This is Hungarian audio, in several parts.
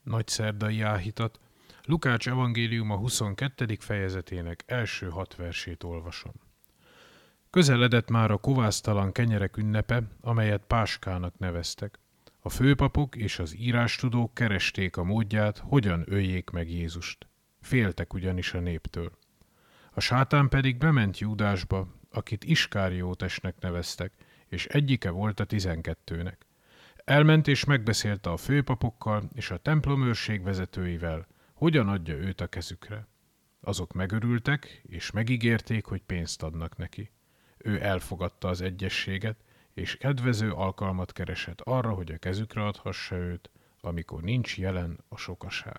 nagyszerdai áhítat, Lukács evangéliuma 22. fejezetének első 6 versét olvasom. Közeledett már a kovásztalan kenyerek ünnepe, amelyet Páskának neveztek. A főpapok és az írástudók keresték a módját, hogyan öljék meg Jézust. Féltek ugyanis a néptől. A sátán pedig bement Júdásba, akit Iskáriótesnek neveztek, és egyike volt a 12-nek. Elment és megbeszélte a főpapokkal és a templomőrség vezetőivel, hogyan adja őt a kezükre. Azok megörültek, és megígérték, hogy pénzt adnak neki. Ő elfogadta az egyességet, és kedvező alkalmat keresett arra, hogy a kezükre adhassa őt, amikor nincs jelen a sokaság.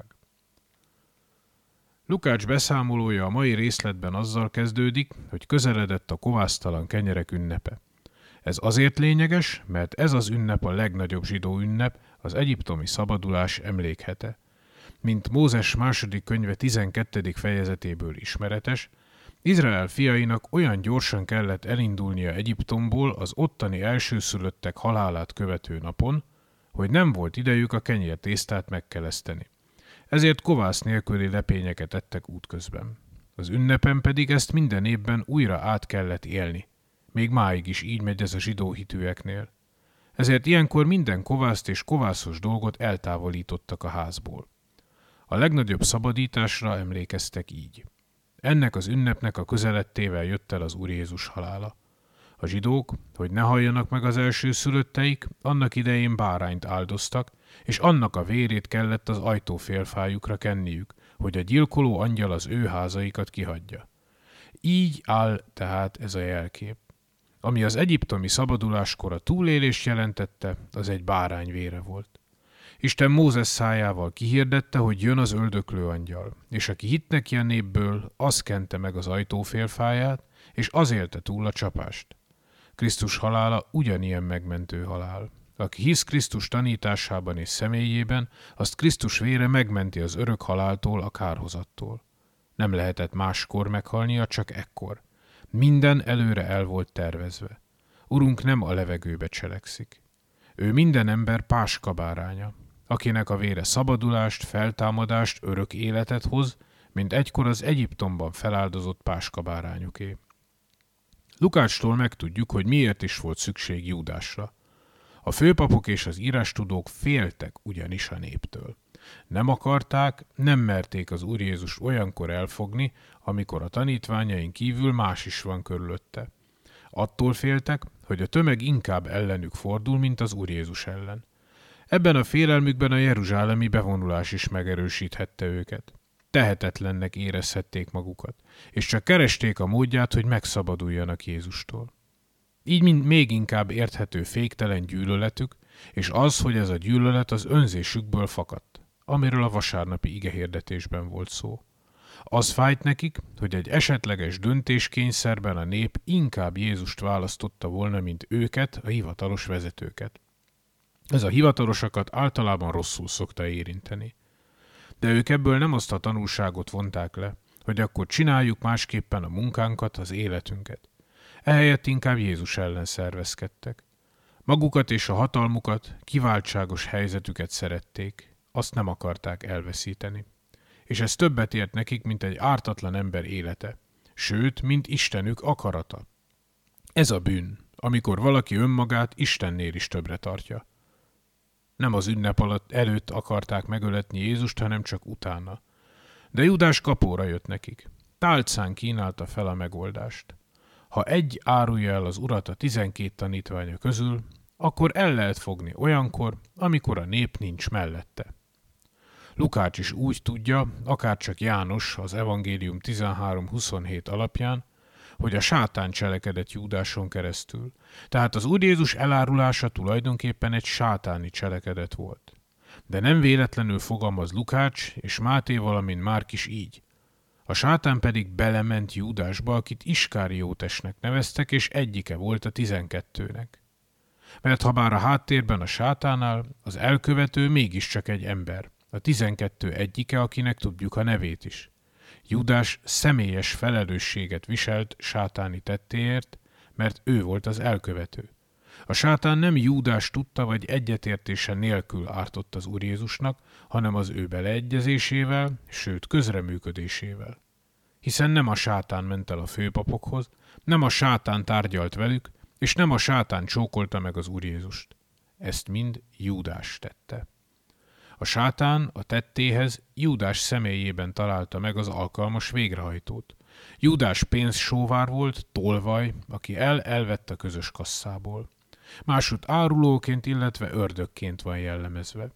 Lukács beszámolója a mai részletben azzal kezdődik, hogy közeledett a kovásztalan kenyerek ünnepe. Ez azért lényeges, mert ez az ünnep a legnagyobb zsidó ünnep, az egyiptomi szabadulás emlékhete. Mint Mózes második könyve 12. fejezetéből ismeretes, Izrael fiainak olyan gyorsan kellett elindulnia Egyiptomból az ottani elsőszülöttek halálát követő napon, hogy nem volt idejük a kenyértésztát megkeleszteni. Ezért kovász nélküli lepényeket ettek útközben. Az ünnepen pedig ezt minden évben újra át kellett élni. Még máig is így megy ez a zsidó hitűeknél. Ezért ilyenkor minden kovászt és kovászos dolgot eltávolítottak a házból. A legnagyobb szabadításra emlékeztek így. Ennek az ünnepnek a közelettével jött el az Úr Jézus halála. A zsidók, hogy ne halljanak meg az elsőszülötteik, annak idején bárányt áldoztak, és annak a vérét kellett az ajtófélfájukra kenniük, hogy a gyilkoló angyal az ő házaikat kihagyja. Így áll tehát ez a jelkép. Ami az egyiptomi szabaduláskor a túlélést jelentette, az egy bárány vére volt. Isten Mózes szájával kihirdette, hogy jön az öldöklő angyal, és aki hitt neki a népből, az kente meg az ajtófélfáját, és az élte túl a csapást. Krisztus halála ugyanilyen megmentő halál. Aki hisz Krisztus tanításában és személyében, azt Krisztus vére megmenti az örök haláltól, a kárhozattól. Nem lehetett máskor meghalnia, csak ekkor. Minden előre el volt tervezve. Urunk nem a levegőbe cselekszik. Ő minden ember Páska báránya, akinek a vére szabadulást, feltámadást, örök életet hoz, mint egykor az Egyiptomban feláldozott Páska bárányoké. Lukácstól megtudjuk, hogy miért is volt szükség Júdásra. A főpapok és az írástudók féltek ugyanis a néptől. Nem akarták, nem merték az Úr Jézust olyankor elfogni, amikor a tanítványain kívül más is van körülötte. Attól féltek, hogy a tömeg inkább ellenük fordul, mint az Úr Jézus ellen. Ebben a félelmükben a jeruzsálemi bevonulás is megerősíthette őket. Tehetetlennek érezhették magukat, és csak keresték a módját, hogy megszabaduljanak Jézustól. Így még inkább érthető féktelen gyűlöletük, és az, hogy ez a gyűlölet az önzésükből fakadt, amiről a vasárnapi igehirdetésben volt szó. Az fájt nekik, hogy egy esetleges döntéskényszerben a nép inkább Jézust választotta volna, mint őket, a hivatalos vezetőket. Ez a hivatalosakat általában rosszul szokta érinteni. De ők ebből nem azt a tanulságot vonták le, hogy akkor csináljuk másképpen a munkánkat, az életünket. Ehelyett inkább Jézus ellen szervezkedtek. Magukat és a hatalmukat, kiváltságos helyzetüket szerették, azt nem akarták elveszíteni. És ez többet ért nekik, mint egy ártatlan ember élete, sőt, mint Istenük akarata. Ez a bűn, amikor valaki önmagát Istennél is többre tartja. Nem az ünnep előtt akarták megöletni Jézust, hanem csak utána. De Júdás kapóra jött nekik. Tálcán kínálta fel a megoldást. Ha egy árulja el az urat a 12 tanítványa közül, akkor el lehet fogni olyankor, amikor a nép nincs mellette. Lukács is úgy tudja, akárcsak János az evangélium 13-27 alapján, hogy a sátán cselekedett Júdáson keresztül. Tehát az Úr Jézus elárulása tulajdonképpen egy sátáni cselekedet volt. De nem véletlenül fogalmaz Lukács és Máté, valamint Márk is így. A sátán pedig belement Júdásba, akit Iskáriótesnek neveztek, és egyike volt a 12-nek. Mert ha bár a háttérben a sátánál, az elkövető mégiscsak egy ember, a 12 egyike, akinek tudjuk a nevét is. Júdás személyes felelősséget viselt sátáni tettéért, mert ő volt az elkövető. A sátán nem Júdás tudta vagy egyetértése nélkül ártott az Úr Jézusnak, hanem az ő beleegyezésével, sőt közreműködésével. Hiszen nem a sátán ment el a főpapokhoz, nem a sátán tárgyalt velük, és nem a sátán csókolta meg az Úr Jézust. Ezt mind Júdás tette. A sátán a tettéhez Júdás személyében találta meg az alkalmas végrehajtót. Júdás pénzsóvár volt, tolvaj, aki elvett a közös kasszából. Másút árulóként, illetve ördögként van jellemezve.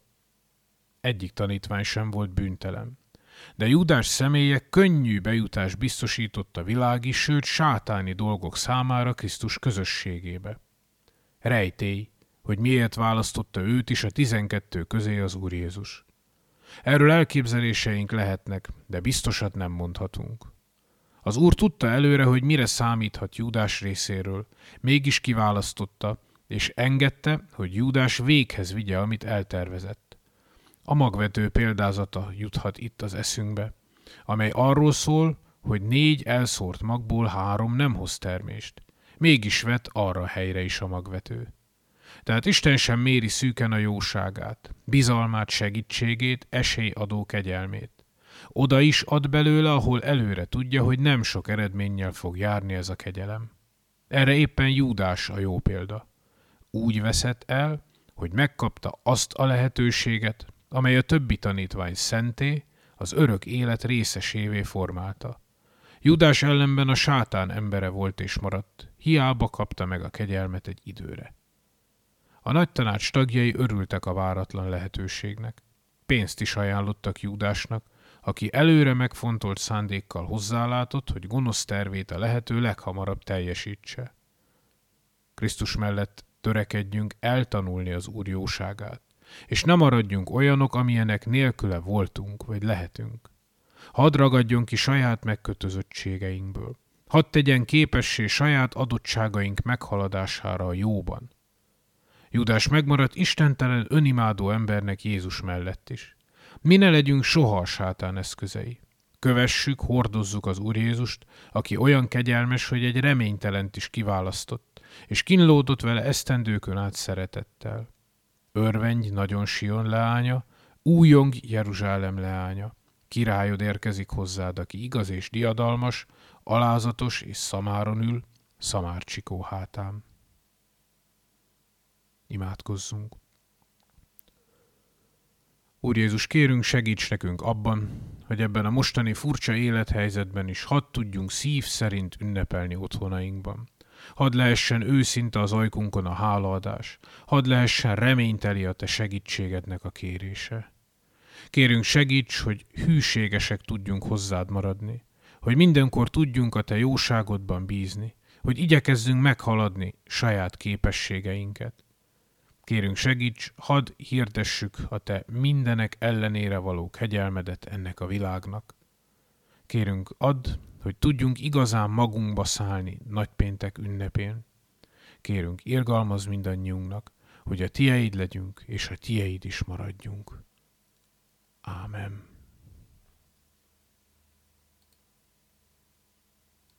Egyik tanítvány sem volt bűntelen. De Júdás személye könnyű bejutást biztosított a világi, sőt sátáni dolgok számára Krisztus közösségébe. Rejtély, hogy miért választotta őt is a 12 közé az Úr Jézus. Erről elképzeléseink lehetnek, de biztosat nem mondhatunk. Az Úr tudta előre, hogy mire számíthat Júdás részéről, mégis kiválasztotta, és engedte, hogy Júdás véghez vigye, amit eltervezett. A magvető példázata juthat itt az eszünkbe, amely arról szól, hogy 4 elszórt magból 3 nem hoz termést. Mégis vett arra a helyre is a magvető. Tehát Isten sem méri szűken a jóságát, bizalmát, segítségét, esélyadó kegyelmét. Oda is ad belőle, ahol előre tudja, hogy nem sok eredménnyel fog járni ez a kegyelem. Erre éppen Júdás a jó példa. Úgy veszett el, hogy megkapta azt a lehetőséget, amely a többi tanítvány szenté, az örök élet részesévé formálta. Júdás ellenben a sátán embere volt és maradt, hiába kapta meg a kegyelmet egy időre. A nagy tanács tagjai örültek a váratlan lehetőségnek. Pénzt is ajánlottak Júdásnak, aki előre megfontolt szándékkal hozzálátott, hogy gonosz tervét a lehető leghamarabb teljesítse. Krisztus mellett törekedjünk eltanulni az Úr jóságát, és ne maradjunk olyanok, amilyenek nélküle voltunk vagy lehetünk. Hadd ragadjon ki saját megkötözöttségeinkből. Hadd tegyen képessé saját adottságaink meghaladására a jóban. Júdás megmaradt istentelen, önimádó embernek Jézus mellett is. Mi ne legyünk soha a sátán eszközei. Kövessük, hordozzuk az Úr Jézust, aki olyan kegyelmes, hogy egy reménytelent is kiválasztott, és kínlódott vele esztendőkön át szeretettel. Örvendj nagyon Sion leánya, újjong Jeruzsálem leánya. Királyod érkezik hozzád, aki igaz és diadalmas, alázatos és szamáron ül, szamárcsikó hátán. Imádkozzunk. Úr Jézus, kérünk, segíts nekünk abban, hogy ebben a mostani furcsa élethelyzetben is hadd tudjunk szív szerint ünnepelni otthonainkban. Hadd lehessen őszinte az ajkunkon a hálaadás, hadd lehessen reményteli a te segítségednek a kérése. Kérünk, segíts, hogy hűségesek tudjunk hozzád maradni, hogy mindenkor tudjunk a te jóságodban bízni, hogy igyekezzünk meghaladni saját képességeinket. Kérünk, segíts, hadd hirdessük a te mindenek ellenére való kegyelmedet ennek a világnak. Kérünk, add, hogy tudjunk igazán magunkba szállni nagypéntek ünnepén. Kérünk, irgalmazz mindannyiunknak, hogy a tieid legyünk, és a tieid is maradjunk. Ámen.